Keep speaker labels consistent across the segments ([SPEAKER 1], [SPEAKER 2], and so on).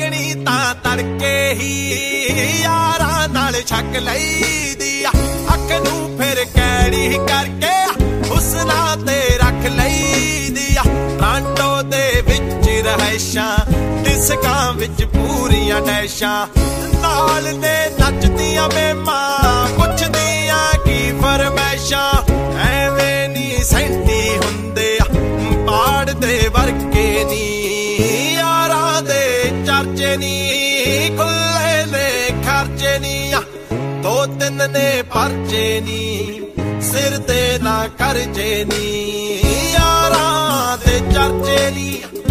[SPEAKER 1] ਮੰਗਣੀ ਤਾਂ ਤੜਕੇ ਹੀ ਯਾਰਾਂ ਨਾਲ ਛੱਕ ਲਈਦੀ ਆ। ਅੱਖ ਨੂੰ ਫਿਰ ਕੈੜੀ ਕਰਕੇ ਹੁਸਨਾ ਤੇ ਰੱਖ ਲਈਦੀ ਆ। ਟਰਾਂਟੋ ਦੇ ਵਿੱਚ ਰਹਿਸ਼ਾਂ ਡਿਸਕਾਂ ਵਿੱਚ ਪੂਰੀਆਂ ਡੈਸ਼ਾਂ ਨਾਲ ਨੇ ਨੱਚਦੀਆਂ ਮੇਮਾਂ ਪੁੱਛਦੀਆਂ ਕੀ ਫਰਮੈਸ਼ਾਂ। ਐਵੇਂ ਨੀ ਸੈਂਟੀ ਹੁੰਦੇ ਆ ਪਾੜ ਦੇ ਵਰਗੇ ਨੀ ਯਾਰਾਂ ਦੇ ਚਰਚੇ ਨੀ ਖੁੱਲੇ ਨੇ ਖਰਚੇ ਨੀ ਆ। ਦੋ ਤਿੰਨ ਨੇ ਪਰਚੇ ਨੀ ਸਿਰ ਤੇ ਨਾ ਕਰਜੇ ਨੀ ਯਾਰਾਂ ਦੇ ਚਰਚੇ ਨੀ।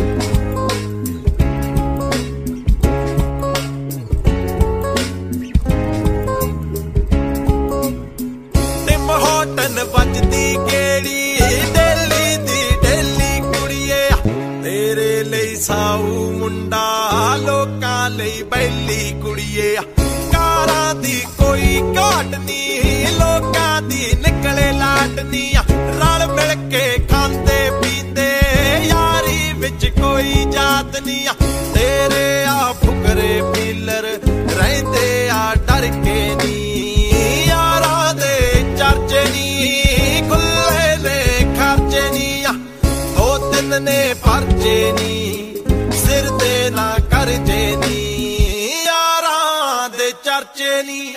[SPEAKER 1] ਹੋਟਨ ਵੱਜਦੀ ਕਿਹੜੀ ਦਿੱਲੀ ਦੀ ਡੇਲੀ ਕੁੜੀਏ ਤੇਰੇ ਲਈ ਸਾਊ ਮੁੰਡਾ ਲੋਕਾਂ ਲਈ ਬੈਲੀ ਕੁੜੀਏ। ਕਾਰਾਂ ਦੀ ਕੋਈ ਘਾਟ ਨੀ ਲੋਕਾਂ ਦੀ ਨਿਕਲੇ ਲਾਟ ਨੀ ਰਲ ਮਿਲ ਕੇ ਖਾਂਦੇ ਪੀਂਦੇ ਯਾਰੀ ਵਿੱਚ ਕੋਈ ਜਾਤ ਨੀ। ਤੇਰੇ ਆ ਫੁਕਰੇ ਪੀਲਰ ਰਹਿੰਦੇ ਆ ਡਰ ਕੇ ਨੀ ਯਾਰਾਂ ਦੇ ਚਰਚੇ ਨੀ ਖੁੱਲੇ ਨੇ ਖਰਚੇ ਨੀ। ਦੋ ਤਿੰਨ ਨੇ ਪਰਚੇ ਨੀ ਸਿਰ ਤੇ ਨਾ ਕਰਜੇ ਨੀ ਯਾਰਾਂ ਦੇ ਚਰਚੇ ਨੀ।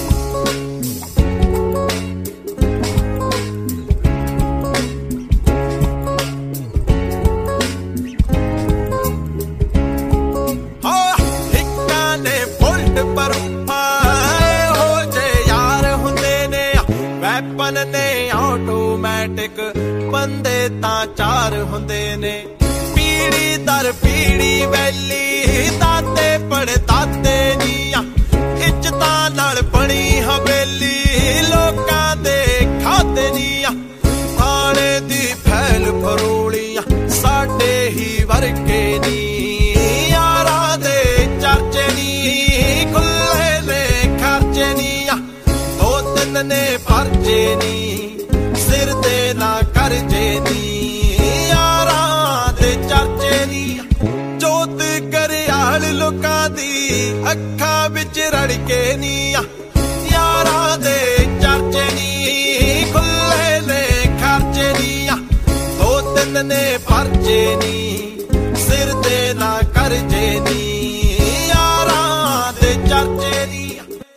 [SPEAKER 1] ਹਿੱਕਾਂ ਨੇ ਬੁਲਟ ਬਰੂਫਾ ਇਹੋ ਜਿਹੇ ਯਾਰ ਹੁੰਦੇ ਨੇ। ਵੈਪਨ ਨੇ ਆਟੋਮੈਟਿਕ ਬੰਦੇ ਤਾਂ ਚਾਰ ਹੁੰਦੇ ਨੇ। ਪੀੜੀ ਦਰ ਪੀੜੀ ਵੈਲੀ ਦਾਦੇ ਪੜਦਾਦੇ ਨੀ ਇੱਜ਼ਤਾਂ ਨਾਲ ਬਣੀ ਹਵੇਲੀ ਲੋਕਾਂ ਦੇ ਖਾਦੇ ਨੀ। ਥਾਣੇ ਦੀ ਫੈਲ ਫਰੋਲੀਆਂ ਸਾਡੇ ਹੀ ਵਰਗੇ ਨੀ ਯਾਰਾਂ ਦੇ ਚਰਚੇ ਨੀ ਖੁੱਲੇ ਨੇ ਖਰਚੇ ਨੀ। ਦੋ ਤਿੰਨ ਨੇ ਪਰਚੇ ਨੀ ਸਿਰ ਤੇ ਨਾ ਕਰਜੇ ਨੀ ਯਾਰਾਂ ਦੇ ਚਰਚੇ ਨੀ। ਜੋਤ ਗਰਿਆਲ ਲੋਕਾਂ ਦੀ ਅੱਖਾਂ ਵਿੱਚ ਰੜਕੇ ਨੀ ਯਾਰਾਂ ਦੇ ਚਰਚੇ ਨੀ ਖੁੱਲੇ ਨੇ ਖਰਚੇ ਨੀ। ਦੋ ਤਿੰਨ ਨੇ ਪਰਚੇ ਨੀ ਸਿਰ ਤੇ ਨਾ ਕਰਜੇ ਨੀ ਯਾਰਾਂ ਦੇ ਚਰਚੇ ਨੀ।